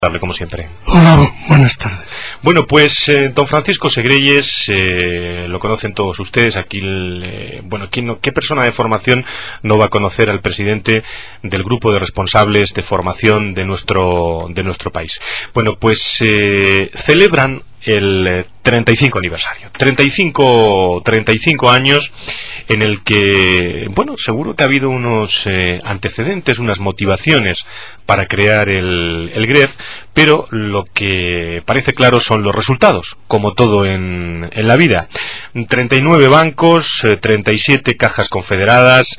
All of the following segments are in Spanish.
Como siempre. Hola, buenas tardes. Bueno, pues don Francisco Segreyes, lo conocen todos ustedes. Aquí, ¿qué persona de formación no va a conocer al presidente del grupo de responsables de formación de nuestro país? Bueno, pues celebran el 35 aniversario. 35 años en el que, bueno, seguro que ha habido unos antecedentes, unas motivaciones para crear el GREF, pero lo que parece claro son los resultados, como todo en la vida. 39 bancos, 37 cajas confederadas,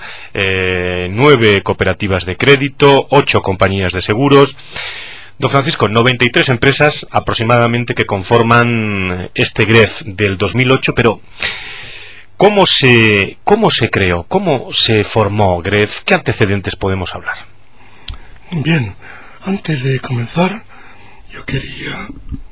9 cooperativas de crédito, 8 compañías de seguros. Don Francisco, 93 empresas aproximadamente que conforman este GREF del 2008, pero ¿cómo se creó? ¿Cómo se formó GREF? ¿Qué antecedentes podemos hablar? Bien, antes de comenzar, yo quería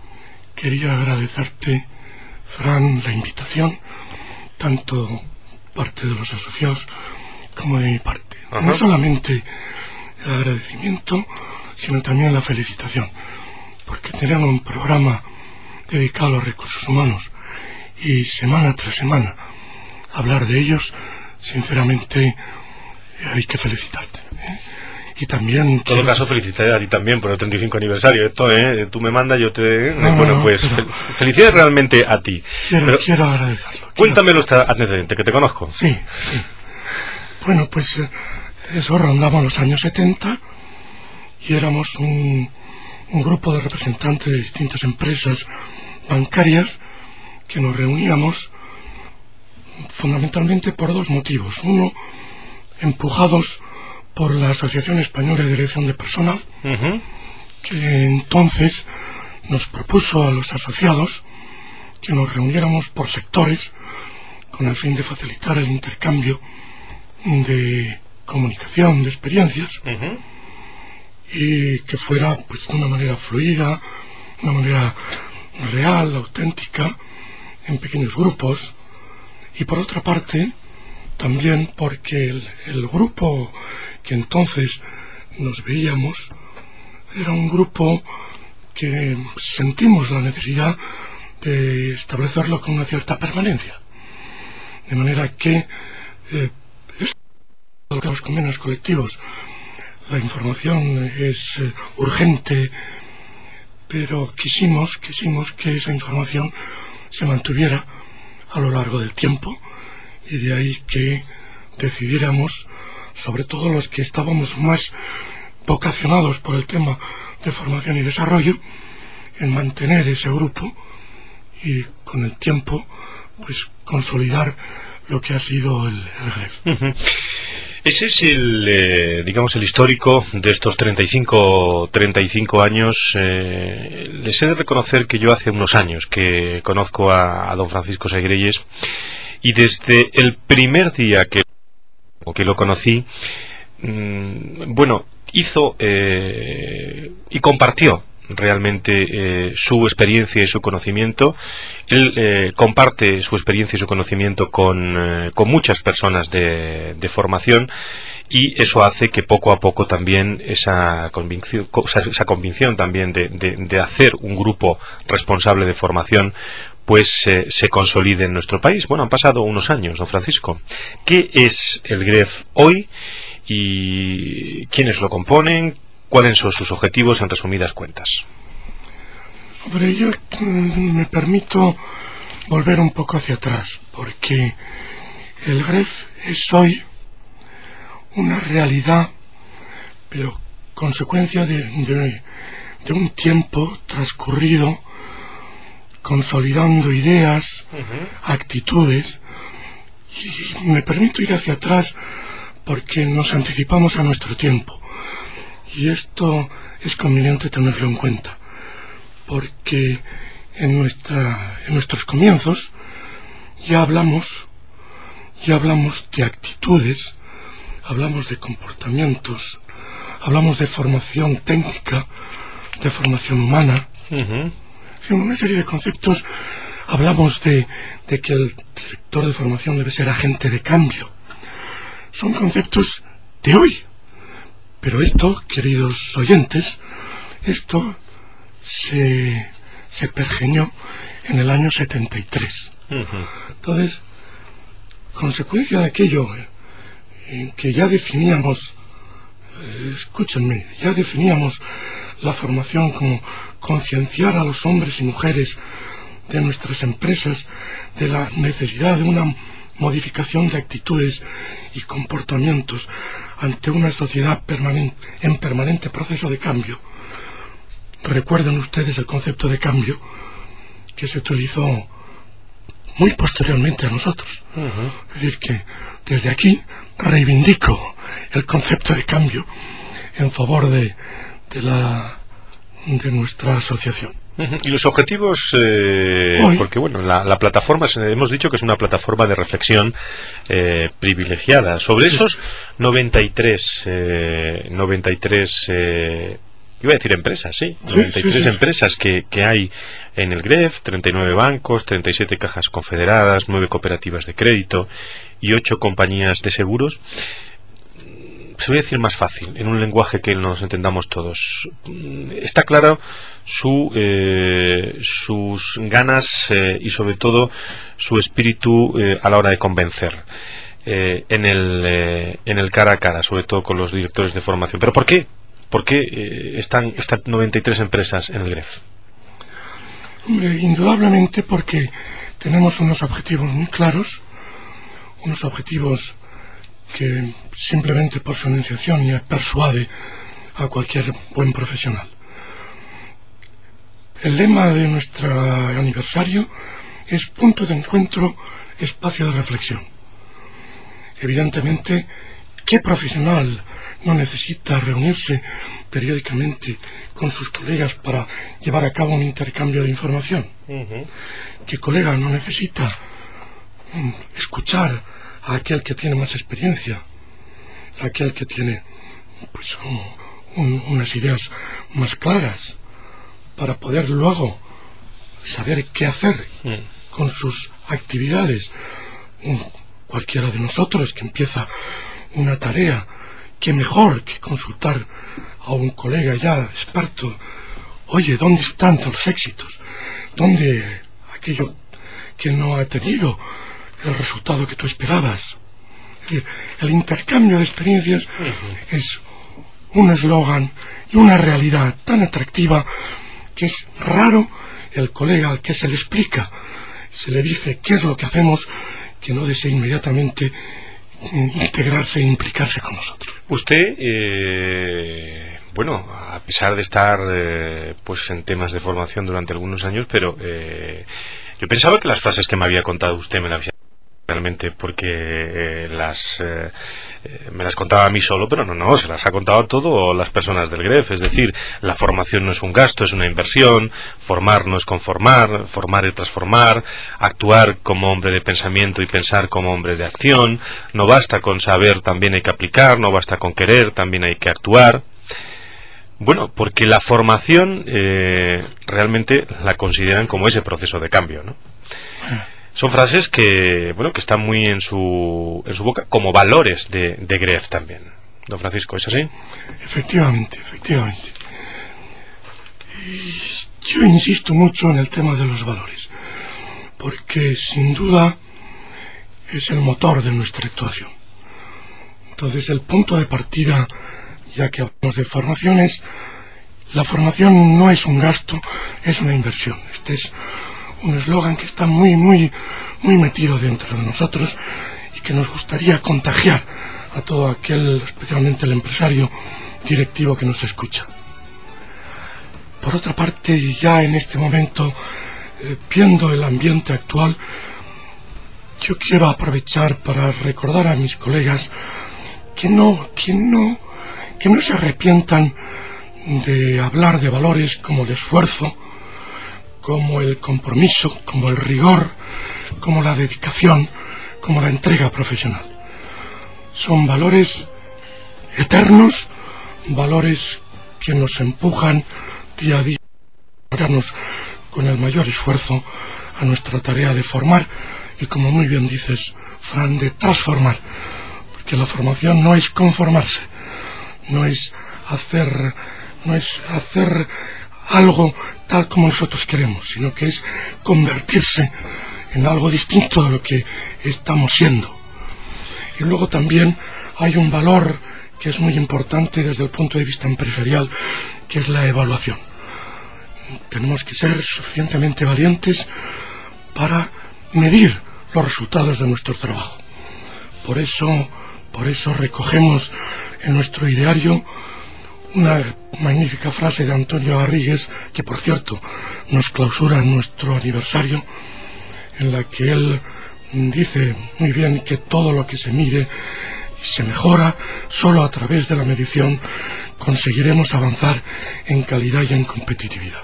agradecerte, Fran, la invitación, tanto parte de los asociados como de mi parte. Ajá. No solamente el agradecimiento, sino también la felicitación, porque tenemos un programa dedicado a los recursos humanos y semana tras semana hablar de ellos, sinceramente hay que felicitarte, Y también en todo caso felicitaré a ti también por el 35 aniversario. Esto, tú me mandas, yo te... felicidades realmente a ti. Quiero agradecerlo. Cuéntame los antecedentes, que te conozco. Sí. Bueno, pues eso rondaba los años 70 y éramos un grupo de representantes de distintas empresas bancarias que nos reuníamos fundamentalmente por dos motivos. Uno, empujados por la Asociación Española de Dirección de Personal, que entonces nos propuso a los asociados que nos reuniéramos por sectores con el fin de facilitar el intercambio de comunicación, de experiencias, y que fuera pues de una manera fluida, de una manera real, auténtica, en pequeños grupos. Y por otra parte, también porque el grupo que entonces nos veíamos era un grupo que sentimos la necesidad de establecerlo con una cierta permanencia, de manera que los convenios colectivos, la información es urgente, pero quisimos que esa información se mantuviera a lo largo del tiempo, y de ahí que decidiéramos, sobre todo los que estábamos más vocacionados por el tema de formación y desarrollo, en mantener ese grupo y con el tiempo pues consolidar lo que ha sido el GREF. Ese es el histórico de estos 35 años. Les he de reconocer que yo hace unos años que conozco a don Francisco Segreyes, y desde el primer día que lo conocí, hizo y compartió realmente su experiencia y su conocimiento. Él comparte su experiencia y su conocimiento con muchas personas de formación, y eso hace que poco a poco también esa convicción también de hacer un grupo responsable de formación pues se consolide en nuestro país. Bueno, han pasado unos años, don Francisco. ¿Qué es el GREF hoy y quiénes lo componen? ¿Cuáles son sus objetivos en resumidas cuentas? Hombre, yo me permito volver un poco hacia atrás, porque el GREF es hoy una realidad, pero consecuencia de un tiempo transcurrido consolidando ideas, actitudes, y me permito ir hacia atrás porque nos anticipamos a nuestro tiempo. Y esto es conveniente tenerlo en cuenta, porque en nuestros comienzos ya hablamos de actitudes, hablamos de comportamientos, hablamos de formación técnica, de formación humana, una serie de conceptos. Hablamos de que el director de formación debe ser agente de cambio. Son conceptos de hoy. Pero esto, queridos oyentes, esto se pergeñó en el año 73. Entonces, consecuencia de aquello, en que ya definíamos, escúchenme, ya definíamos la formación como concienciar a los hombres y mujeres de nuestras empresas de la necesidad de una modificación de actitudes y comportamientos ante una sociedad en permanente proceso de cambio. Recuerden ustedes el concepto de cambio que se utilizó muy posteriormente a nosotros. Es decir, que desde aquí reivindico el concepto de cambio en favor de nuestra asociación. Y los objetivos, porque bueno, la plataforma, hemos dicho que es una plataforma de reflexión privilegiada. Sobre esos 93 iba a decir empresas, sí, 93 empresas que hay en el GREF, 39 bancos, 37 cajas confederadas, 9 cooperativas de crédito y 8 compañías de seguros. Se voy a decir más fácil, en un lenguaje que nos entendamos todos. Está claro sus ganas y sobre todo su espíritu a la hora de convencer en el cara a cara, sobre todo con los directores de formación. ¿Pero por qué? ¿Por qué están 93 empresas en el GREF? Hombre, indudablemente porque tenemos unos objetivos muy claros, unos objetivos que simplemente por su enunciación ya persuade a cualquier buen profesional. El lema de nuestro aniversario es punto de encuentro, espacio de reflexión. Evidentemente, ¿qué profesional no necesita reunirse periódicamente con sus colegas para llevar a cabo un intercambio de información? ¿Qué colega no necesita escuchar a aquel que tiene más experiencia, a aquel que tiene pues unas ideas más claras, para poder luego saber qué hacer con sus actividades? Cualquiera de nosotros que empieza una tarea, qué mejor que consultar a un colega ya experto. Oye, ¿dónde están los éxitos? ¿Dónde aquello que no ha tenido el resultado que tú esperabas? El intercambio de experiencias es un eslogan y una realidad tan atractiva que es raro el colega al que se le explica, se le dice qué es lo que hacemos, que no desee inmediatamente integrarse e implicarse con nosotros. Usted, bueno, a pesar de estar pues en temas de formación durante algunos años, pero yo pensaba que las frases que me había contado usted me las había realmente porque me las contaba a mí solo, pero no, se las ha contado a todas las personas del GREF. Es decir, la formación no es un gasto, es una inversión. Formar no es conformar, formar es transformar, actuar como hombre de pensamiento y pensar como hombre de acción. No basta con saber, también hay que aplicar. No basta con querer, también hay que actuar. Bueno, porque la formación realmente la consideran como ese proceso de cambio, ¿no? Son frases que, bueno, que están muy en su boca como valores de GREF también. Don Francisco, ¿es así? Efectivamente. Y yo insisto mucho en el tema de los valores, porque sin duda es el motor de nuestra actuación. Entonces, el punto de partida, ya que hablamos de formaciones, la formación no es un gasto, es una inversión. Este es un eslogan que está muy metido dentro de nosotros y que nos gustaría contagiar a todo aquel, especialmente el empresario directivo que nos escucha. Por otra parte, ya en este momento, viendo el ambiente actual, yo quiero aprovechar para recordar a mis colegas que no se arrepientan de hablar de valores como el esfuerzo, como el compromiso, como el rigor, como la dedicación, como la entrega profesional. Son valores eternos, valores que nos empujan día a día a darnos con el mayor esfuerzo a nuestra tarea de formar y, como muy bien dices, Fran, de transformar, porque la formación no es conformarse, no es hacer algo tal como nosotros queremos, sino que es convertirse en algo distinto de lo que estamos siendo. Y luego también hay un valor que es muy importante desde el punto de vista empresarial, que es la evaluación. Tenemos que ser suficientemente valientes para medir los resultados de nuestro trabajo. Por eso recogemos en nuestro ideario una magnífica frase de Antonio Garrigues, que por cierto nos clausura en nuestro aniversario, en la que él dice muy bien que todo lo que se mide y se mejora, solo a través de la medición conseguiremos avanzar en calidad y en competitividad.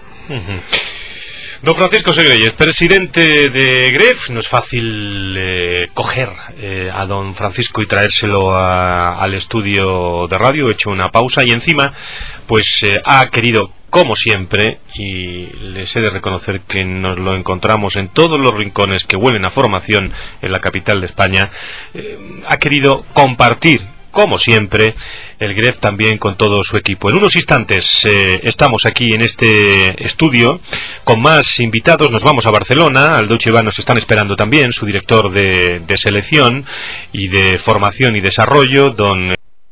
Don Francisco Segreyes, presidente de GREF. No es fácil coger a don Francisco y traérselo al estudio de radio. He hecho una pausa y encima pues ha querido, como siempre, y les he de reconocer que nos lo encontramos en todos los rincones que huelen a formación en la capital de España, ha querido compartir, como siempre, el GREF también con todo su equipo. En unos instantes estamos aquí en este estudio con más invitados. Nos vamos a Barcelona. Al Deutsche Bahn nos están esperando también su director de selección y de formación y desarrollo, don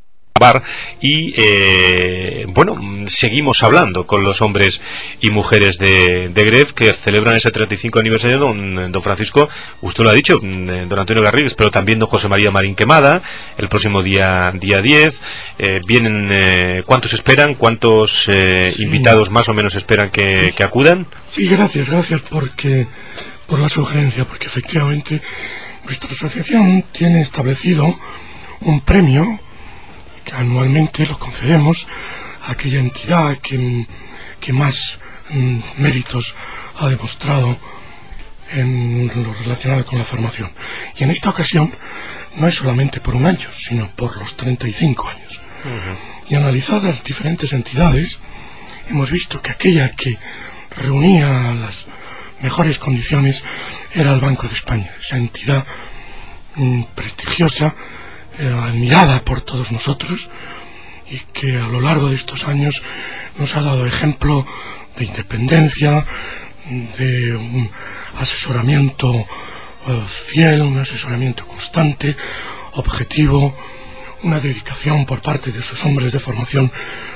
y bueno, seguimos hablando con los hombres y mujeres de GREF que celebran ese 35 aniversario. Don Francisco, usted lo ha dicho, don Antonio Garrigues, pero también don José María Marín Quemada, el próximo día 10. Vienen, ¿cuántos esperan? ¿Cuántos invitados más o menos esperan que acudan? Sí, gracias por la sugerencia, porque efectivamente nuestra asociación tiene establecido un premio que anualmente lo concedemos a aquella entidad que más méritos ha demostrado en lo relacionado con la formación. Y en esta ocasión no es solamente por un año, sino por los 35 años. Y analizadas diferentes entidades, hemos visto que aquella que reunía las mejores condiciones era el Banco de España, esa entidad prestigiosa, admirada por todos nosotros, y que a lo largo de estos años nos ha dado ejemplo de independencia, de un asesoramiento fiel, un asesoramiento constante, objetivo, una dedicación por parte de sus hombres de formación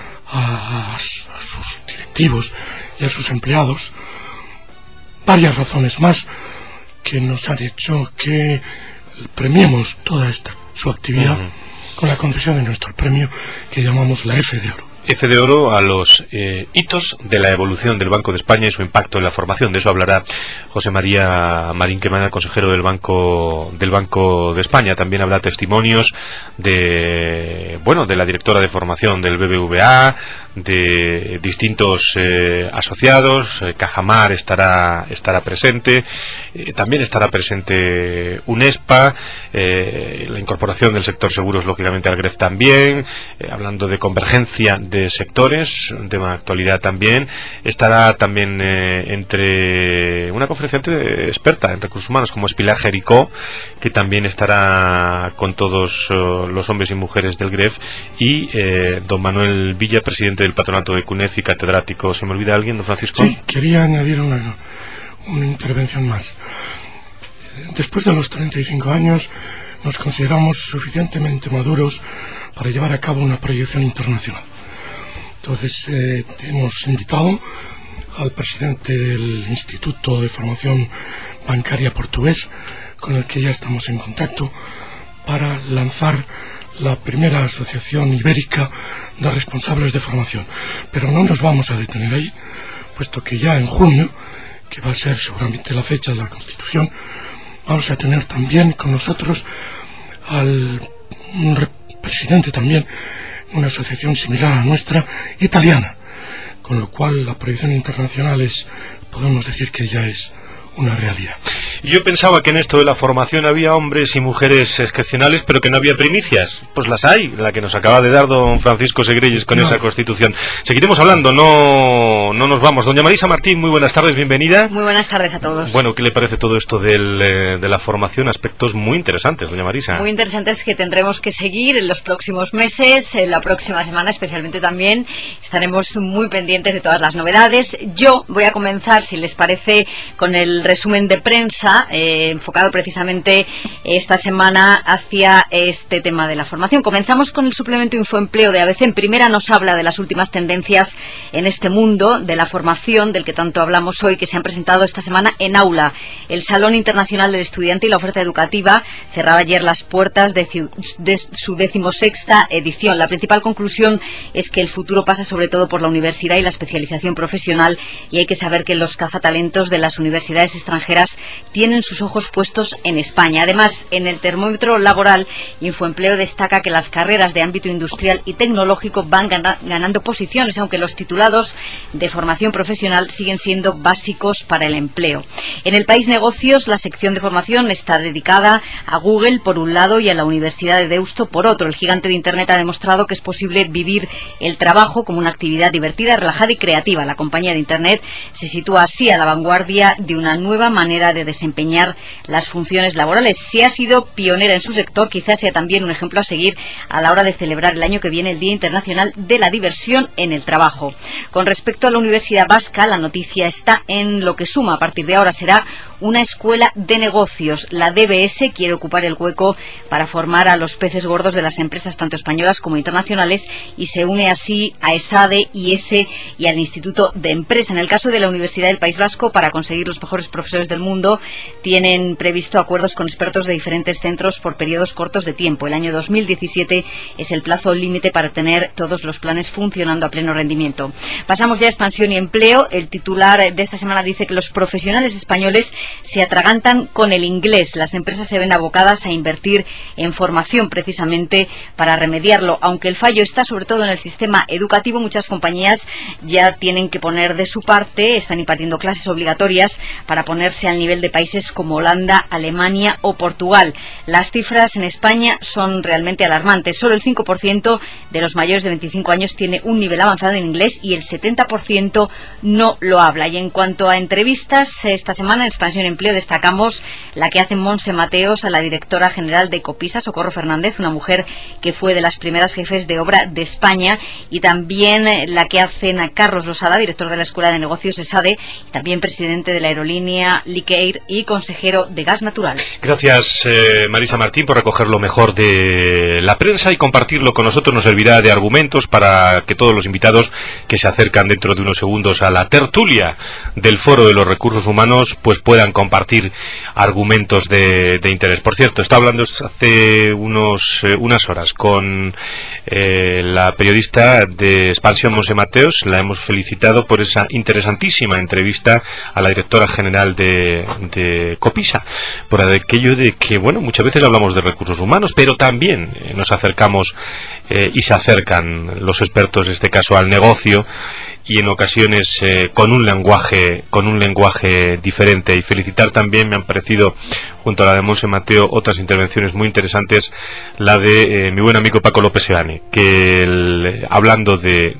a sus directivos y a sus empleados. Varias razones más que nos han hecho que premiemos toda su actividad con la concesión de nuestro premio que llamamos la F de Oro. F de Oro a los hitos de la evolución del Banco de España y su impacto en la formación. De eso hablará José María Marín Quemada, consejero del Banco de España. También habrá testimonios de la directora de formación del BBVA, de distintos asociados. Cajamar estará presente. También estará presente UNESPA, la incorporación del sector seguros lógicamente al GREF también, hablando de convergencia de sectores, un tema de actualidad también. Estará también entre una conferenciante experta en recursos humanos como es Pilar Jericó, que también estará con todos los hombres y mujeres del GREF, y don Manuel Villa, presidente del patronato de CUNEF y catedrático. ¿Se me olvida alguien, don Francisco? Sí, quería añadir una intervención más. Después de los 35 años nos consideramos suficientemente maduros para llevar a cabo una proyección internacional. Entonces hemos invitado al presidente del Instituto de Formación Bancaria Portugués, con el que ya estamos en contacto, para lanzar la primera asociación ibérica de responsables de formación. Pero no nos vamos a detener ahí, puesto que ya en junio, que va a ser seguramente la fecha de la Constitución, vamos a tener también con nosotros al presidente también, una asociación similar a la nuestra, italiana, con lo cual la proyección internacional podemos decir que ya es una realidad. Yo pensaba que en esto de la formación había hombres y mujeres excepcionales, pero que no había primicias. Pues las hay, la que nos acaba de dar don Francisco Segreyes con esa Constitución. Seguiremos hablando, no nos vamos. Doña Marisa Martín, muy buenas tardes, bienvenida. Muy buenas tardes a todos. Bueno, ¿qué le parece todo esto de la formación? Aspectos muy interesantes, doña Marisa. Muy interesantes que tendremos que seguir en los próximos meses, en la próxima semana especialmente también. Estaremos muy pendientes de todas las novedades. Yo voy a comenzar, si les parece, con el resumen de prensa, enfocado precisamente esta semana hacia este tema de la formación. Comenzamos con el suplemento Infoempleo de ABC. En primera nos habla de las últimas tendencias en este mundo de la formación, del que tanto hablamos hoy, que se han presentado esta semana en Aula. El Salón Internacional del Estudiante y la Oferta Educativa cerraba ayer las puertas de su 16ª edición. La principal conclusión es que el futuro pasa sobre todo por la universidad y la especialización profesional, y hay que saber que los cazatalentos de las universidades extranjeras tienen sus ojos puestos en España. Además, en el termómetro laboral, Infoempleo destaca que las carreras de ámbito industrial y tecnológico van ganando posiciones, aunque los titulados de formación profesional siguen siendo básicos para el empleo. En El País Negocios, la sección de formación está dedicada a Google por un lado y a la Universidad de Deusto por otro. El gigante de Internet ha demostrado que es posible vivir el trabajo como una actividad divertida, relajada y creativa. La compañía de Internet se sitúa así a la vanguardia de una nueva manera de desempeñar las funciones laborales. Si ha sido pionera en su sector, quizás sea también un ejemplo a seguir a la hora de celebrar el año que viene el Día Internacional de la Diversión en el Trabajo. Con respecto a la Universidad Vasca, la noticia está en lo que suma. A partir de ahora será una escuela de negocios. La DBS quiere ocupar el hueco para formar a los peces gordos de las empresas tanto españolas como internacionales, y se une así a ESADE, IESE y al Instituto de Empresa. En el caso de la Universidad del País Vasco, para conseguir los mejores profesores del mundo, tienen previsto acuerdos con expertos de diferentes centros por periodos cortos de tiempo. El año 2017 es el plazo límite para tener todos los planes funcionando a pleno rendimiento. Pasamos ya a expansión y empleo. El titular de esta semana dice que los profesionales españoles se atragantan con el inglés. Las empresas se ven abocadas a invertir en formación precisamente para remediarlo. Aunque el fallo está sobre todo en el sistema educativo, muchas compañías ya tienen que poner de su parte, están impartiendo clases obligatorias para ponerse al nivel de países como Holanda, Alemania o Portugal. Las cifras en España son realmente alarmantes. Solo el 5% de los mayores de 25 años tiene un nivel avanzado en inglés y el 70% no lo habla. Y en cuanto a entrevistas, esta semana en Expansión y Empleo destacamos la que hace Montse Mateos a la directora general de Copisa, Socorro Fernández, una mujer que fue de las primeras jefes de obra de España, y también la que hacen a Carlos Losada, director de la Escuela de Negocios ESADE, y también presidente de la aerolínea Liquair y consejero de gas natural. Gracias, Marisa Martín, por recoger lo mejor de la prensa y compartirlo con nosotros. Nos servirá de argumentos para que todos los invitados que se acercan dentro de unos segundos a la tertulia del Foro de los Recursos Humanos pues puedan compartir argumentos de interés. Por cierto, estaba hablando hace unas horas con la periodista de Expansión, Montse Mateos. La hemos felicitado por esa interesantísima entrevista a la directora general de Copisa, por aquello de que, bueno, muchas veces hablamos de recursos humanos, pero también nos acercamos y se acercan los expertos, en este caso, al negocio, y en ocasiones con un lenguaje diferente. Y felicitar también, me han parecido, junto a la de Montse Mateo, otras intervenciones muy interesantes, la de mi buen amigo Paco López Seane, que hablando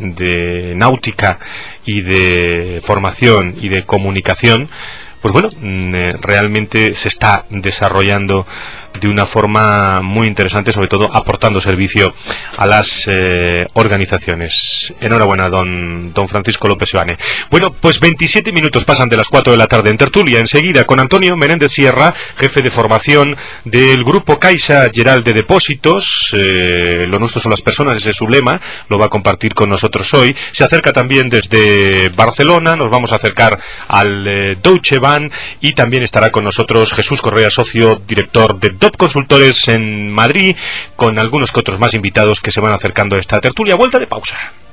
de náutica y de formación y de comunicación, pues bueno, realmente se está desarrollando de una forma muy interesante, sobre todo aportando servicio a las organizaciones. Enhorabuena, don Francisco López Seane. Bueno, pues 27 minutos pasan de las 4 de la tarde en tertulia. Enseguida con Antonio Menéndez Sierra, jefe de formación del Grupo Caixa Geral de Depósitos. Lo nuestro son las personas, ese es su lema, lo va a compartir con nosotros hoy. Se acerca también desde Barcelona, nos vamos a acercar al Deutsche Bahn, y también estará con nosotros Jesús Correa, socio director de DOP Consultores en Madrid, con algunos que otros más invitados que se van acercando a esta tertulia. Vuelta de pausa.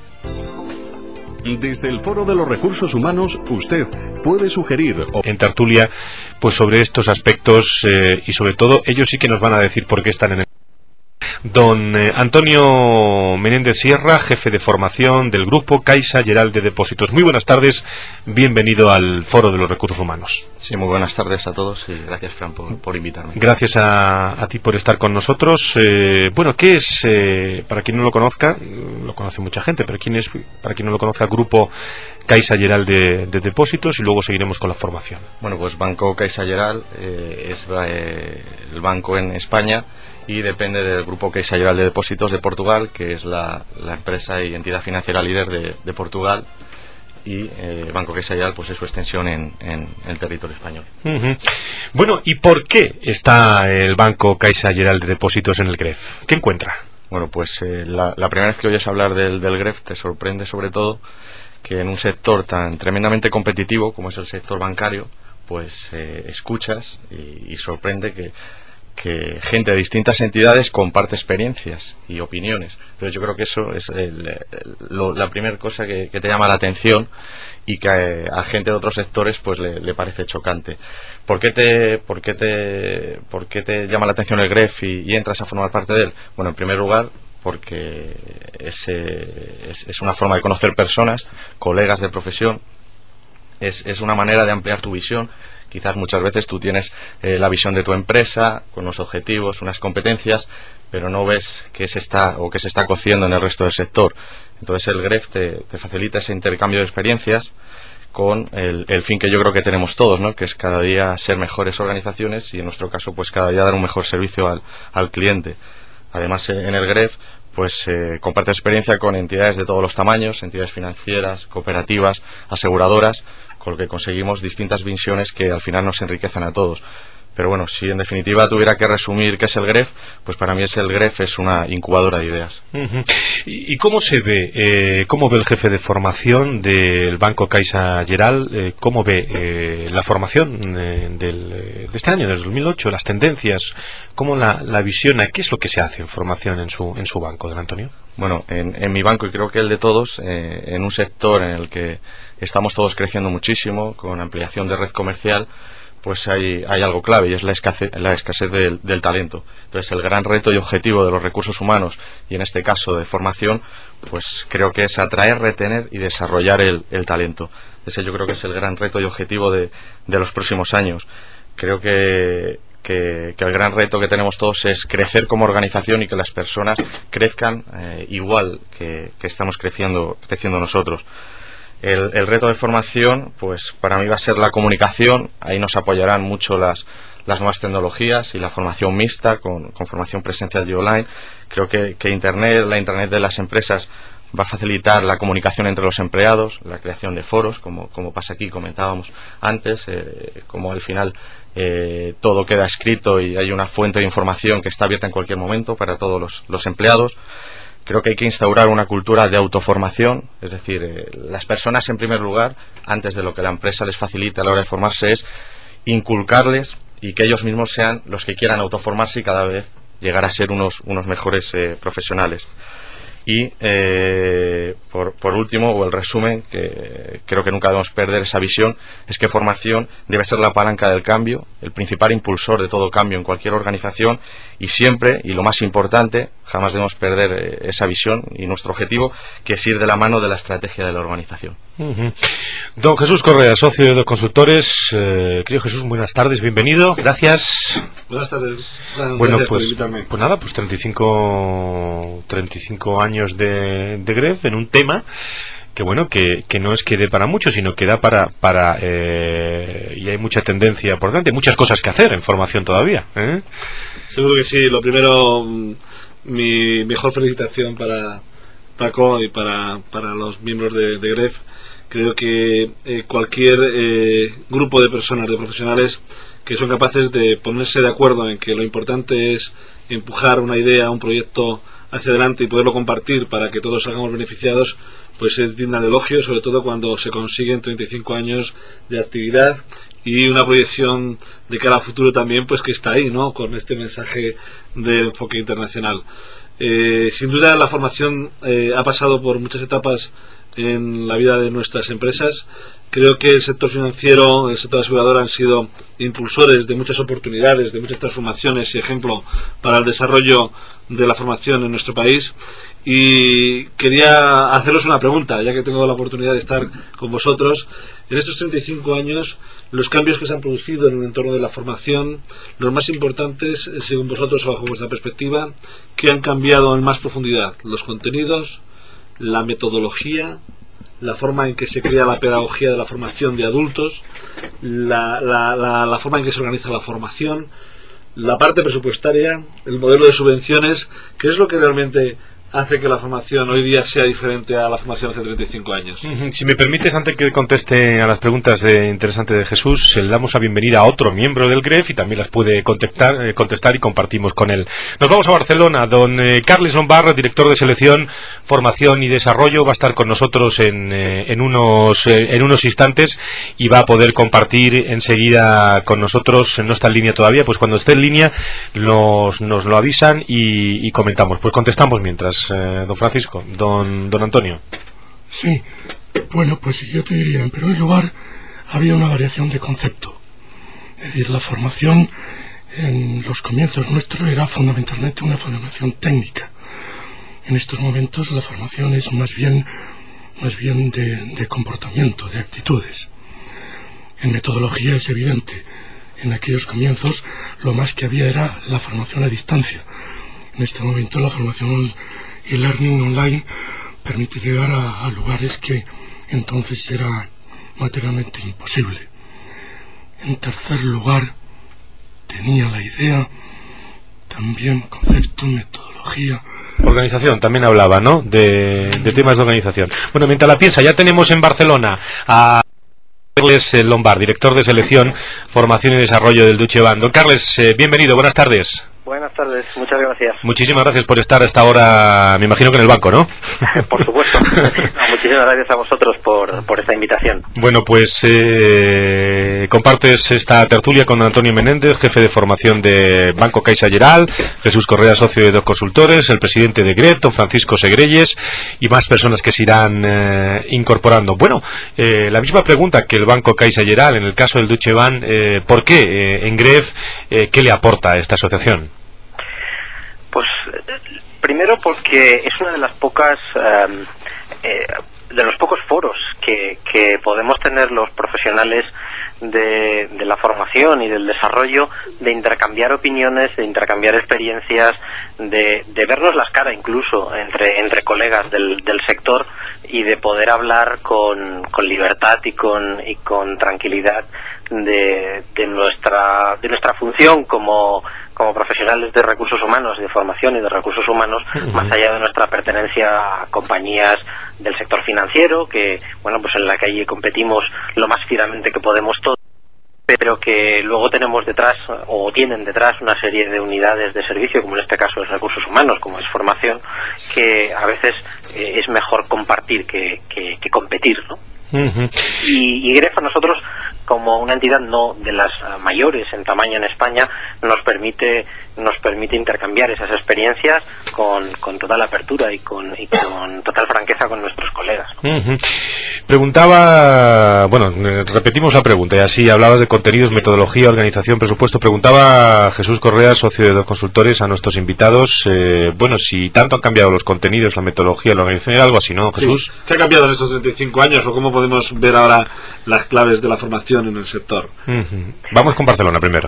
Desde el Foro de los Recursos Humanos, usted puede sugerir en tertulia pues sobre estos aspectos y sobre todo ellos sí que nos van a decir por qué están en el Don Antonio Menéndez Sierra, jefe de formación del Grupo Caixa Geral de Depósitos. Muy buenas tardes, bienvenido al Foro de los Recursos Humanos. Sí, muy buenas tardes a todos y gracias, Fran, por invitarme. Gracias a ti por estar con nosotros. Bueno, ¿qué es, para quien no lo conozca, lo conoce mucha gente, pero ¿quién es, para quien no lo conozca, Grupo Caixa Geral de Depósitos? Y luego seguiremos con la formación. Bueno, pues Banco Caixa Geral es el banco en España y depende del Grupo Caixa Geral de Depósitos de Portugal, que es la empresa y entidad financiera líder de Portugal, y Banco Caixa Geral pues es su extensión en el territorio español. Bueno, ¿y por qué está el Banco Caixa Geral de Depósitos en el GREF? ¿Qué encuentra? Bueno, pues la primera vez que oyes hablar del GREF te sorprende sobre todo que en un sector tan tremendamente competitivo como es el sector bancario, pues escuchas y sorprende que gente de distintas entidades comparte experiencias y opiniones. Entonces yo creo que eso es la primera cosa que te llama la atención y que a gente de otros sectores pues le parece chocante. ¿Por qué te llama la atención el GREF y entras a formar parte de él? Bueno, en primer lugar porque es una forma de conocer personas, colegas de profesión, es una manera de ampliar tu visión. Quizás muchas veces tú tienes la visión de tu empresa, con unos objetivos, unas competencias, pero no ves qué se está cociendo en el resto del sector. Entonces el GREF te facilita ese intercambio de experiencias con el fin que yo creo que tenemos todos, ¿no? Que es cada día ser mejores organizaciones y en nuestro caso pues cada día dar un mejor servicio al cliente. Además en el GREF pues comparte experiencia con entidades de todos los tamaños, entidades financieras, cooperativas, aseguradoras, con lo que conseguimos distintas visiones que al final nos enriquecen a todos. Pero bueno, si en definitiva tuviera que resumir qué es el GREF, pues para mí el GREF es una incubadora de ideas. ¿Y cómo se ve, cómo ve el jefe de formación del Banco Caixa Geral, cómo ve la formación de este año, del 2008, las tendencias, cómo la visiona, qué es lo que se hace en formación en su banco, don Antonio? Bueno, en mi banco y creo que el de todos, en un sector en el que estamos todos creciendo muchísimo, con ampliación de red comercial, pues hay algo clave y es la escasez del talento. Entonces el gran reto y objetivo de los recursos humanos y en este caso de formación, pues creo que es atraer, retener y desarrollar el talento. Ese yo creo que es el gran reto y objetivo de los próximos años. Creo que el gran reto que tenemos todos es crecer como organización y que las personas crezcan igual que estamos creciendo nosotros. El reto de formación, pues para mí va a ser la comunicación. Ahí nos apoyarán mucho las nuevas tecnologías y la formación mixta con formación presencial y online. Creo que la Internet de las empresas va a facilitar la comunicación entre los empleados, la creación de foros, como pasa aquí, comentábamos antes, como al final todo queda escrito y hay una fuente de información que está abierta en cualquier momento para todos los empleados. Creo que hay que instaurar una cultura de autoformación, es decir, las personas en primer lugar, antes de lo que la empresa les facilite a la hora de formarse, es inculcarles y que ellos mismos sean los que quieran autoformarse y cada vez llegar a ser unos mejores profesionales. Y por último, o el resumen, que creo que nunca debemos perder esa visión, es que formación debe ser la palanca del cambio, el principal impulsor de todo cambio en cualquier organización y siempre, y lo más importante, jamás debemos perder esa visión y nuestro objetivo, que es ir de la mano de la estrategia de la organización. Don Jesús Correa, socio de consultores. Querido Jesús, buenas tardes, bienvenido, gracias. Buenas tardes. Bueno, gracias pues por invitarme. Pues nada, pues 35 años de GREF en un tema que bueno, que no es que dé para mucho, sino que da para y hay mucha tendencia por delante, muchas cosas que hacer en formación todavía, ¿eh? Seguro que sí. Lo primero, mi mejor felicitación para Paco y para los miembros de GREF. Creo que cualquier grupo de personas, de profesionales que son capaces de ponerse de acuerdo en que lo importante es empujar una idea, un proyecto hacia adelante y poderlo compartir para que todos salgamos beneficiados, pues es digna de elogio, sobre todo cuando se consiguen 35 años de actividad y una proyección de cara al futuro también, pues que está ahí, ¿no?, con este mensaje de enfoque internacional. Sin duda la formación ha pasado por muchas etapas en la vida de nuestras empresas. Creo que el sector financiero, el sector asegurador han sido impulsores de muchas oportunidades, de muchas transformaciones y ejemplo para el desarrollo de la formación en nuestro país. Y quería haceros una pregunta, ya que tengo la oportunidad de estar con vosotros. En estos 35 años, los cambios que se han producido en el entorno de la formación, los más importantes, según vosotros o bajo vuestra perspectiva, ¿qué han cambiado en más profundidad? ¿Los contenidos? ¿La metodología? ¿La forma en que se crea la pedagogía de la formación de adultos? ¿La forma en que se organiza la formación? ¿La parte presupuestaria? ¿El modelo de subvenciones? ¿Qué es lo que realmente hace que la formación hoy día sea diferente a la formación hace 35 años? Si me permites, antes que conteste a las preguntas interesantes de Jesús, le damos la bienvenida a otro miembro del GREF y también las puede contestar y compartimos con él. Nos vamos a Barcelona. Don Carles Lombard, director de selección, formación y desarrollo, va a estar con nosotros en unos instantes y va a poder compartir enseguida con nosotros. No está en línea todavía, pues cuando esté en línea nos lo avisan y comentamos. Pues contestamos mientras. Don Francisco, don Antonio. Sí, bueno, pues yo te diría, en primer lugar, había una variación de concepto. Es decir, la formación en los comienzos nuestros era fundamentalmente una formación técnica. En estos momentos la formación es más bien de comportamiento, de actitudes. En metodología es evidente. En aquellos comienzos lo más que había era la formación a distancia. En este momento la formación y learning online permite llegar a lugares que entonces era materialmente imposible. En tercer lugar, tenía la idea, también concepto, metodología. Organización, también hablaba, ¿no? De temas de organización. Bueno, mientras la piensa, ya tenemos en Barcelona a Carles Lombard, director de selección, formación y desarrollo del Deutsche Bahn. Don Carles, bienvenido, buenas tardes. Buenas tardes, muchas gracias. Muchísimas gracias por estar a esta hora, me imagino que en el banco, ¿no? Por supuesto. Muchísimas gracias a vosotros por esta invitación. Bueno, pues compartes esta tertulia con Antonio Menéndez, jefe de formación de Banco Caixa Geral, Jesús Correa, socio de 2 consultores, el presidente de GREF, don Francisco Segrelles y más personas que se irán incorporando. Bueno, la misma pregunta que el Banco Caixa Geral, en el caso del Deutsche Bahn, ¿por qué en GREF, qué le aporta a esta asociación? Pues primero porque es una de las pocas de los pocos foros que podemos tener los profesionales de la formación y del desarrollo, de intercambiar opiniones, de intercambiar experiencias, de vernos las caras incluso entre colegas del sector y de poder hablar con libertad y con tranquilidad de nuestra función como profesionales de recursos humanos, de formación y de recursos humanos, más allá de nuestra pertenencia a compañías del sector financiero, que bueno, pues en la calle competimos lo más fieramente que podemos todos, pero que luego tenemos detrás o tienen detrás una serie de unidades de servicio, como en este caso es recursos humanos, como es formación, que a veces es mejor compartir que competir, ¿no? Y GREF a nosotros, como una entidad no de las mayores en tamaño en España, nos permite intercambiar esas experiencias con total apertura y con total franqueza con nuestros colegas, ¿no? Preguntaba, bueno, repetimos la pregunta y así hablabas de contenidos, metodología, organización, presupuesto. Preguntaba Jesús Correa, socio de 2 consultores, a nuestros invitados, bueno, si tanto han cambiado los contenidos, la metodología, la organización, algo así, ¿no, Jesús? Sí. ¿Qué ha cambiado en estos 35 años o cómo podemos ver ahora las claves de la formación en el sector? Vamos con Barcelona primero.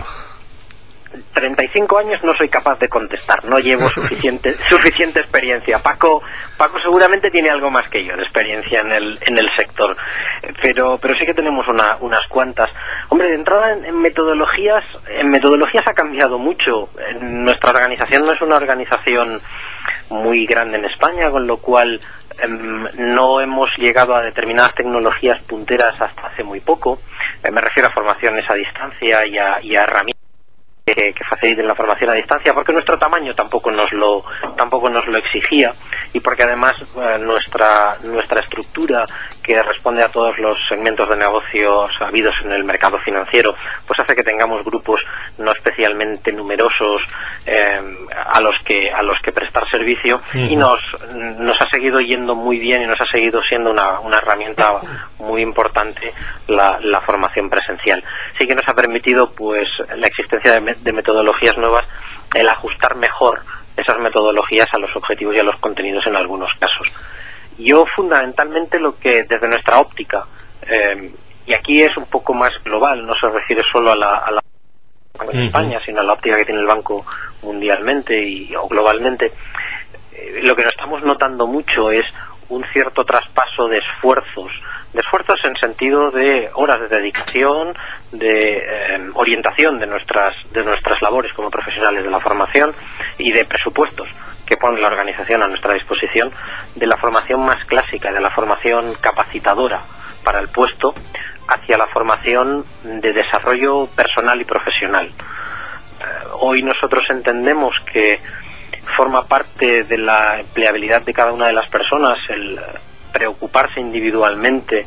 35 años no soy capaz de contestar, no llevo suficiente experiencia. Paco seguramente tiene algo más que yo de experiencia en el sector, pero sí que tenemos unas cuantas. Hombre, de entrada en metodologías ha cambiado mucho. Nuestra organización no es una organización muy grande en España, con lo cual no hemos llegado a determinadas tecnologías punteras hasta hace muy poco. Me refiero a formaciones a distancia y a herramientas que faciliten la formación a distancia, porque nuestro tamaño tampoco nos lo exigía, y porque además nuestra estructura, que responde a todos los segmentos de negocios habidos en el mercado financiero, pues hace que tengamos grupos no especialmente numerosos a los que prestar servicio, y nos ha seguido yendo muy bien y nos ha seguido siendo una herramienta muy importante la formación presencial. Sí que nos ha permitido pues la existencia de metodologías nuevas, el ajustar mejor esas metodologías a los objetivos y a los contenidos en algunos casos. Yo fundamentalmente lo que desde nuestra óptica, y aquí es un poco más global, no se refiere solo a la en España, sino a la óptica que tiene el banco mundialmente o globalmente, lo que nos estamos notando mucho es un cierto traspaso de esfuerzos en sentido de horas de dedicación, de orientación de nuestras labores como profesionales de la formación y de presupuestos que pone la organización a nuestra disposición, de la formación más clásica, de la formación capacitadora para el puesto, hacia la formación de desarrollo personal y profesional. Hoy nosotros entendemos que forma parte de la empleabilidad de cada una de las personas el preocuparse individualmente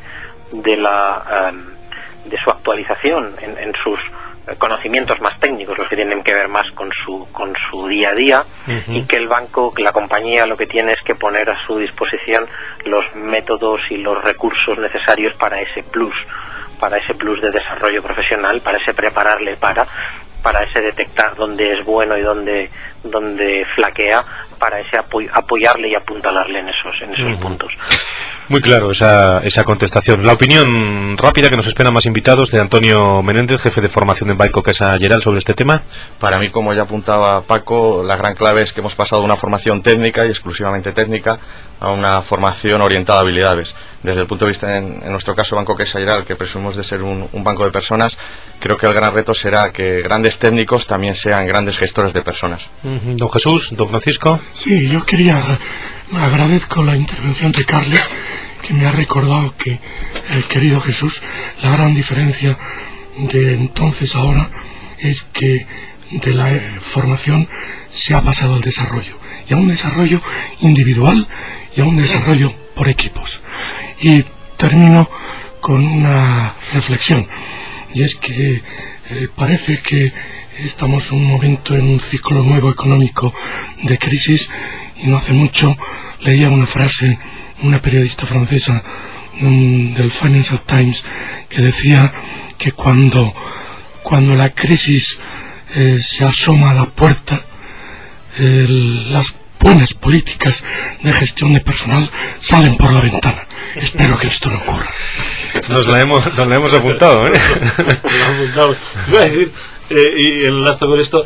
de su actualización en sus conocimientos más técnicos, los que tienen que ver más con su día a día, y que el banco, que la compañía, lo que tiene es que poner a su disposición los métodos y los recursos necesarios para ese plus de desarrollo profesional, para ese prepararle para ese detectar dónde es bueno y dónde flaquea, para ese apoyarle y apuntalarle en esos puntos. Muy claro esa contestación. La opinión rápida que nos esperan más invitados de Antonio Menéndez, jefe de formación en Banco Caixa Geral, sobre este tema. Para mí, como ya apuntaba Paco, la gran clave es que hemos pasado de una formación técnica y exclusivamente técnica a una formación orientada a habilidades. Desde el punto de vista, en nuestro caso, Banco Caixa Geral, que presumimos de ser un banco de personas, creo que el gran reto será que grandes técnicos también sean grandes gestores de personas. Don Jesús, don Francisco. Sí, yo agradezco la intervención de Carles, que me ha recordado que el querido Jesús, la gran diferencia de entonces a ahora es que de la formación se ha pasado al desarrollo, y a un desarrollo individual y a un desarrollo por equipos. Y termino con una reflexión, y es que parece que estamos en un momento, en un ciclo nuevo económico de crisis, y no hace mucho leía una frase, una periodista francesa del Financial Times, que decía que cuando la crisis se asoma a la puerta, las buenas políticas de gestión de personal salen por la ventana. Espero que esto no ocurra. Nos la hemos apuntado, ¿eh? Iba a decir, y enlazo con esto,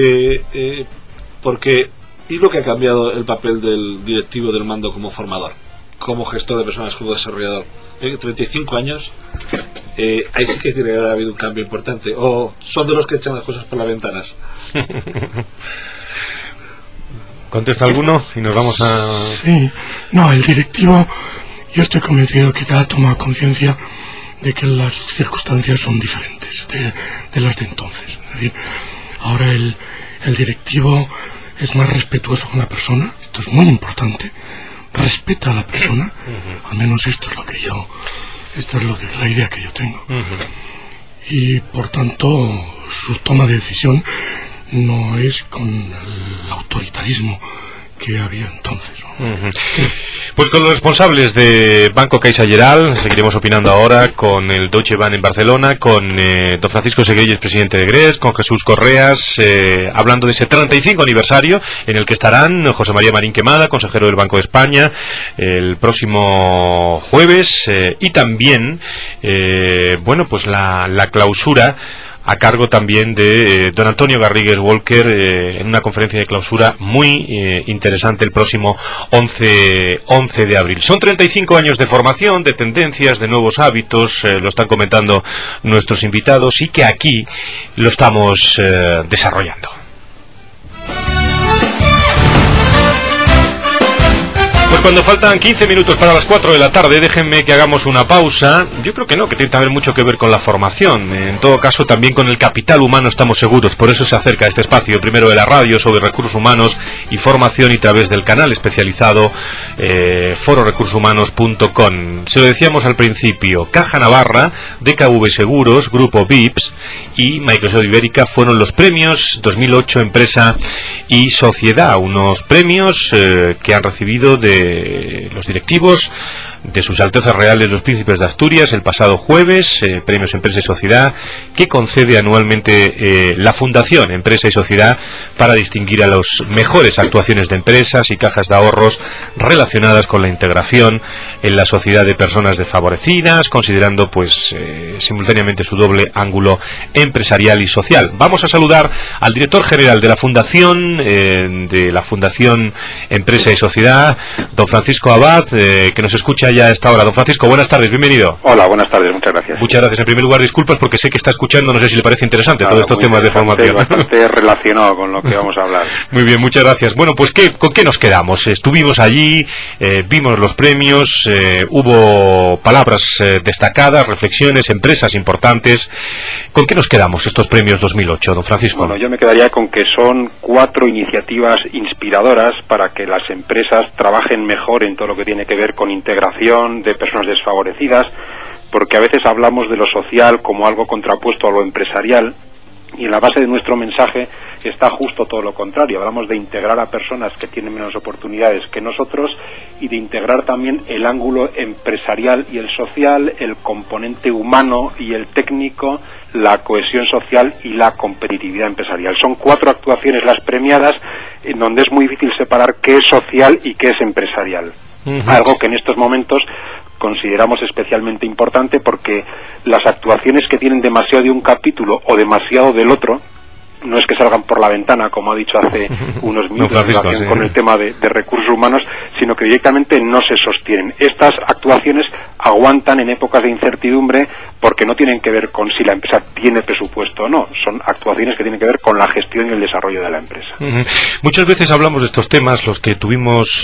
porque ¿y lo que ha cambiado el papel del directivo del mando como formador, como gestor de personas, como desarrollador? 35 años, ahí sí que tiene que haber habido un cambio importante. ¿O son de los que echan las cosas por las ventanas? ¿Contesta alguno? Y nos vamos a... Sí, no, el directivo, yo estoy convencido que ha tomado conciencia de que las circunstancias son diferentes de las de entonces. Es decir, ahora el directivo es más respetuoso con la persona, esto es muy importante, respeta a la persona, al menos esto es la idea que yo tengo. Y por tanto su toma de decisión no es con el autoritarismo que había entonces, ¿no? Pues con los responsables de Banco Caixa Geral seguiremos opinando ahora, con el Deutsche Bank en Barcelona, con don Francisco Segrelles, presidente de GRES, con Jesús Correas, hablando de ese 35 aniversario en el que estarán José María Marín Quemada, consejero del Banco de España, el próximo jueves, y también pues la clausura a cargo también de don Antonio Garrigues Walker, en una conferencia de clausura muy interesante el próximo 11 de abril. Son 35 años de formación, de tendencias, de nuevos hábitos, lo están comentando nuestros invitados, y que aquí lo estamos desarrollando. Pues cuando faltan 15 minutos para las 4 de la tarde, déjenme que hagamos una pausa. Yo creo que no, que tiene también mucho que ver con la formación. En todo caso, también con el capital humano estamos seguros. Por eso se acerca este espacio, primero de la radio sobre recursos humanos y formación, y a través del canal especializado fororecursoshumanos.com. Se lo decíamos al principio, Caja Navarra, DKV Seguros, Grupo VIPS y Microsoft Ibérica fueron los premios 2008 Empresa y Sociedad. Unos premios que han recibido de los directivos de sus Altezas Reales los Príncipes de Asturias el pasado jueves, premios Empresa y Sociedad, que concede anualmente la Fundación Empresa y Sociedad para distinguir a las mejores actuaciones de empresas y cajas de ahorros relacionadas con la integración en la sociedad de personas desfavorecidas, considerando pues simultáneamente su doble ángulo empresarial y social. Vamos a saludar al director general de la Fundación Empresa y Sociedad, don Francisco Abad, que nos escucha ya a esta hora. Don Francisco, buenas tardes, bienvenido. Hola, buenas tardes, muchas gracias. Muchas gracias. En primer lugar, disculpas porque sé que está escuchando, no sé si le parece interesante todos estos temas de formación. Bastante relacionado con lo que vamos a hablar. Muy bien, muchas gracias. Bueno, pues ¿con qué nos quedamos? Estuvimos allí, vimos los premios, hubo palabras destacadas, reflexiones, empresas importantes. ¿Con qué nos quedamos estos premios 2008, don Francisco? Bueno, yo me quedaría con que son 4 iniciativas inspiradoras para que las empresas trabajen mejor en todo lo que tiene que ver con integración de personas desfavorecidas, porque a veces hablamos de lo social como algo contrapuesto a lo empresarial, y en la base de nuestro mensaje está justo todo lo contrario. Hablamos de integrar a personas que tienen menos oportunidades que nosotros, y de integrar también el ángulo empresarial y el social, el componente humano y el técnico, la cohesión social y la competitividad empresarial. Son 4 actuaciones las premiadas, en donde es muy difícil separar qué es social y qué es empresarial. Algo que en estos momentos consideramos especialmente importante, porque las actuaciones que tienen demasiado de un capítulo o demasiado del otro no es que salgan por la ventana, como ha dicho hace unos minutos en relación con el tema de recursos humanos, sino que directamente no se sostienen. Estas actuaciones aguantan en épocas de incertidumbre, porque no tienen que ver con si la empresa tiene presupuesto o no, son actuaciones que tienen que ver con la gestión y el desarrollo de la empresa. Muchas veces hablamos de estos temas, los que tuvimos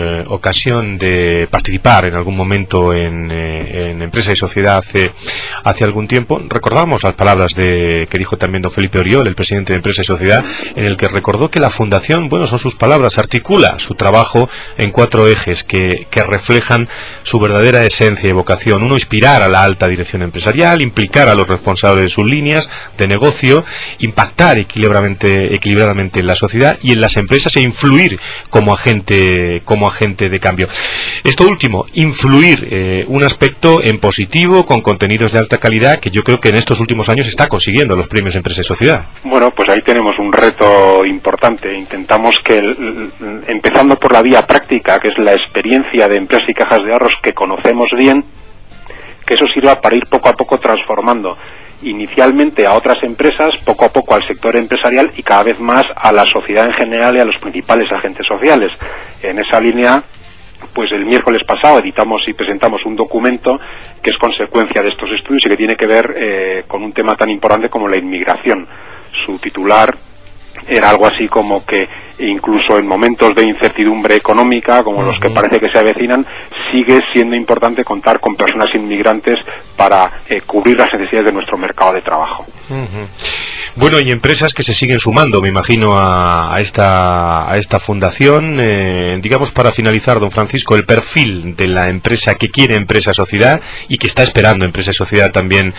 ocasión de participar en algún momento en Empresa y Sociedad hace algún tiempo. Recordamos las palabras que dijo también don Felipe Oriol, el presidente de Empresa y Sociedad, en el que recordó que la Fundación, bueno, son sus palabras, articula su trabajo en 4 ejes que reflejan su verdadera esencia y vocación. Uno, inspirar a la alta dirección empresarial, implicar a los responsables de sus líneas de negocio, impactar equilibradamente en la sociedad y en las empresas, e influir como agente de cambio. Esto último, influir, un aspecto en positivo, con contenidos de alta calidad, que yo creo que en estos últimos años está consiguiendo los premios Empresa y Sociedad. Bueno, pues ahí tenemos un reto importante. Intentamos que, empezando por la vía práctica, que es la experiencia de empresas y cajas de ahorros que conocemos bien, que eso sirva para ir poco a poco transformando inicialmente a otras empresas, poco a poco al sector empresarial y cada vez más a la sociedad en general y a los principales agentes sociales. En esa línea, pues el miércoles pasado editamos y presentamos un documento que es consecuencia de estos estudios y que tiene que ver con un tema tan importante como la inmigración. Su titular era algo así como que incluso en momentos de incertidumbre económica, como los que parece que se avecinan, sigue siendo importante contar con personas inmigrantes para cubrir las necesidades de nuestro mercado de trabajo. Bueno, y empresas que se siguen sumando, me imagino, a esta fundación. Digamos, para finalizar, don Francisco, el perfil de la empresa que quiere Empresa Sociedad y que está esperando Empresa Sociedad también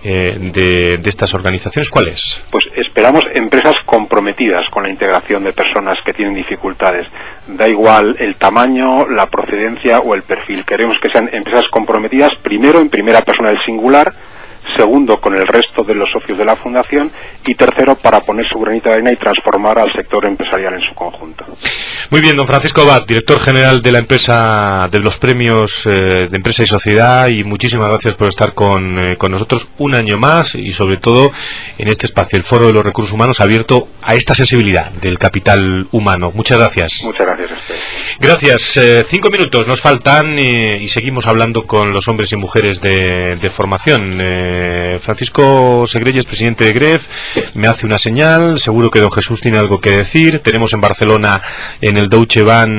de estas organizaciones, ¿cuál es? Pues esperamos empresas comprometidas con la integración de personas que tienen dificultades. Da igual el tamaño, la procedencia o el perfil. Queremos que sean empresas comprometidas, primero en primera persona del singular, segundo con el resto de los socios de la Fundación, y tercero para poner su granito de arena y transformar al sector empresarial en su conjunto. Muy bien, don Francisco Abad, director general de la empresa, de los premios de Empresa y Sociedad, y muchísimas gracias por estar con nosotros un año más, y sobre todo en este espacio, el Foro de los Recursos Humanos, abierto a esta sensibilidad del capital humano. Muchas gracias. Muchas gracias a usted. Gracias. 5 minutos nos faltan y seguimos hablando con los hombres y mujeres de formación. Francisco Segreyes, presidente de Gref, me hace una señal, seguro que don Jesús tiene algo que decir. Tenemos en Barcelona, en el Deutsche Bahn,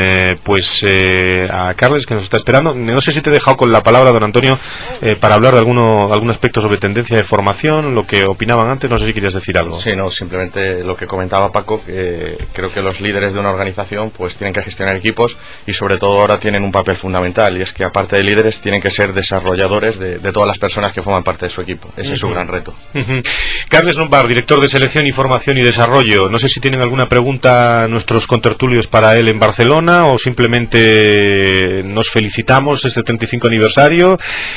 a Carles, que nos está esperando. No sé si te he dejado con la palabra, don Antonio, para hablar de algún aspecto sobre tendencia de formación, lo que opinaban antes. No sé si querías decir algo. Sí, no, simplemente lo que comentaba Paco, que creo que los líderes de una organización pues tienen que gestionar equipos y sobre todo ahora tienen un papel fundamental, y es que aparte de líderes tienen que ser desarrolladores de todas las personas que forman parte de su equipo. Ese es su gran reto. Carles Lombard, director de Selección y Formación y Desarrollo. No sé si tienen alguna pregunta nuestros contertulios para él en Barcelona, o simplemente nos felicitamos el 75 aniversario.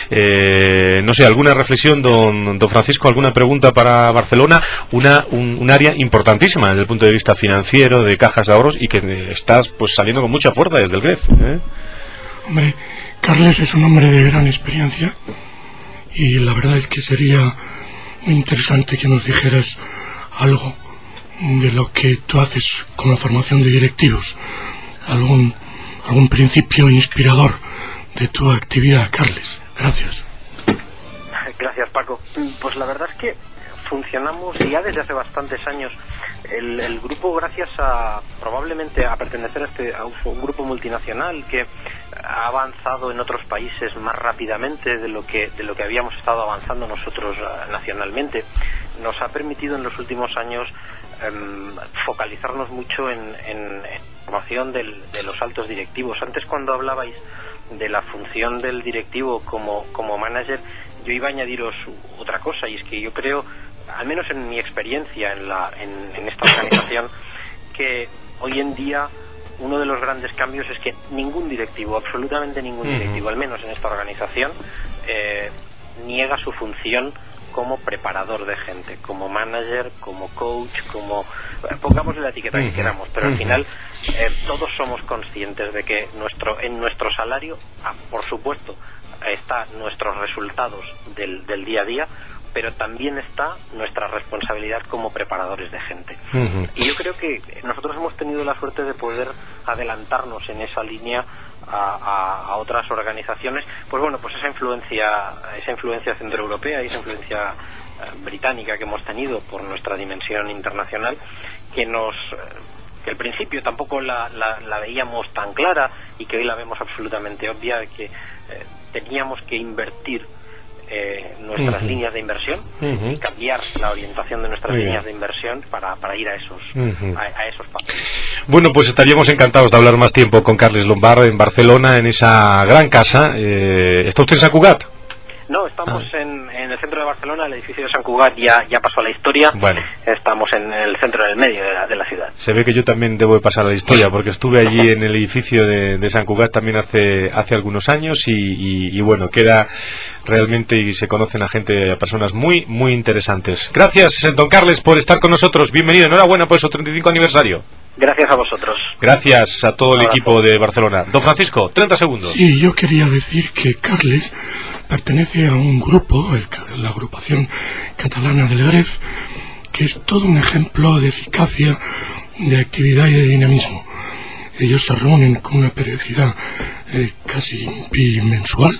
No sé, alguna reflexión, don Francisco, alguna pregunta para Barcelona, un área importantísima desde el punto de vista financiero, de cajas de ahorros, y que estás pues saliendo con mucha fuerza desde el Gref. Hombre, Carles es un hombre de gran experiencia, y la verdad es que sería muy interesante que nos dijeras algo de lo que tú haces con la formación de directivos, algún principio inspirador de tu actividad, Carles. Gracias. Gracias, Paco. Pues la verdad es que funcionamos ya desde hace bastantes años. El grupo, gracias probablemente a pertenecer a un grupo multinacional que ha avanzado en otros países más rápidamente de lo que habíamos estado avanzando nosotros nacionalmente, nos ha permitido en los últimos años focalizarnos mucho en formación de los altos directivos. Antes, cuando hablabais de la función del directivo como manager, yo iba a añadiros otra cosa, y es que yo creo, al menos en mi experiencia en esta organización, que hoy en día uno de los grandes cambios es que ningún directivo, absolutamente ningún directivo, al menos en esta organización, niega su función como preparador de gente, como manager, como coach, pongámosle la etiqueta que queramos, pero al final todos somos conscientes de que en nuestro salario, por supuesto, está nuestros resultados del día a día, pero también está nuestra responsabilidad como preparadores de gente. Y yo creo que nosotros hemos tenido la suerte de poder adelantarnos en esa línea a otras organizaciones. Pues bueno, pues esa influencia centroeuropea y esa influencia británica que hemos tenido por nuestra dimensión internacional, que al principio tampoco la veíamos tan clara, y que hoy la vemos absolutamente obvia, que teníamos que invertir nuestras líneas de inversión y cambiar la orientación de nuestras líneas de inversión para ir a esos papeles. Bueno, pues estaríamos encantados de hablar más tiempo con Carles Lombard en Barcelona, en esa gran casa. ¿Está usted en Sant Cugat? No, estamos en el centro de Barcelona. El edificio de Sant Cugat ya pasó a la historia. Bueno, estamos en el centro del medio de la ciudad. Se ve que yo también debo de pasar a la historia, porque estuve allí en el edificio de Sant Cugat también hace algunos años, y bueno, queda realmente, y se conocen a personas muy, muy interesantes. Gracias, don Carles, por estar con nosotros. Bienvenido, enhorabuena por su 35 aniversario. Gracias a vosotros. Gracias a todo el equipo de Barcelona. Don Francisco, 30 segundos. Sí, yo quería decir que Carles pertenece a un grupo, la agrupación catalana del Gref, que es todo un ejemplo de eficacia, de actividad y de dinamismo. Ellos se reúnen con una periodicidad casi bimensual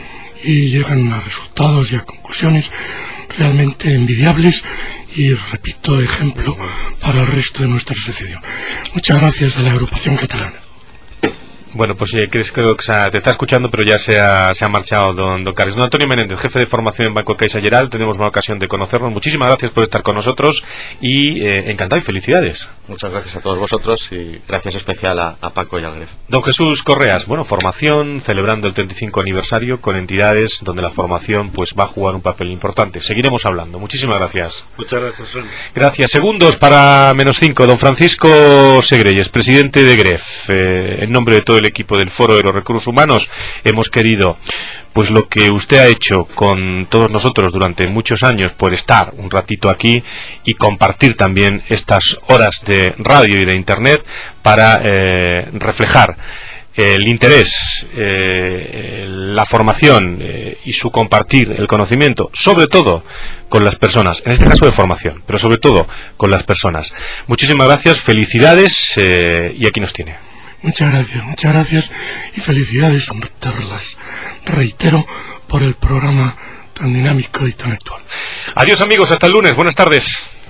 y llegan a resultados y a conclusiones realmente envidiables y, repito, ejemplo para el resto de nuestra asociación. Muchas gracias a la agrupación catalana. Bueno, pues creo que te está escuchando, pero ya se ha marchado don Carles. Don Antonio Menéndez, jefe de formación en Banco Caixa Geral, tenemos una ocasión de conocernos. Muchísimas gracias por estar con nosotros, y encantado y felicidades. Muchas gracias a todos vosotros, y gracias especial a Paco y al Gref. Don Jesús Correas, bueno, formación, celebrando el 35 aniversario con entidades donde la formación pues va a jugar un papel importante. Seguiremos hablando. Muchísimas gracias. Muchas gracias, Son. Gracias. Segundos para -5. Don Francisco Segreyes, presidente de Gref. En nombre de todo el equipo del Foro de los Recursos Humanos, hemos querido, pues lo que usted ha hecho con todos nosotros durante muchos años, por estar un ratito aquí y compartir también estas horas de radio y de internet para reflejar el interés, la formación y su compartir el conocimiento, sobre todo con las personas, en este caso de formación, pero sobre todo con las personas. Muchísimas gracias, felicidades, y aquí nos tiene. Muchas gracias y felicidades, reitero, por el programa tan dinámico y tan actual. Adiós amigos, hasta el lunes, buenas tardes.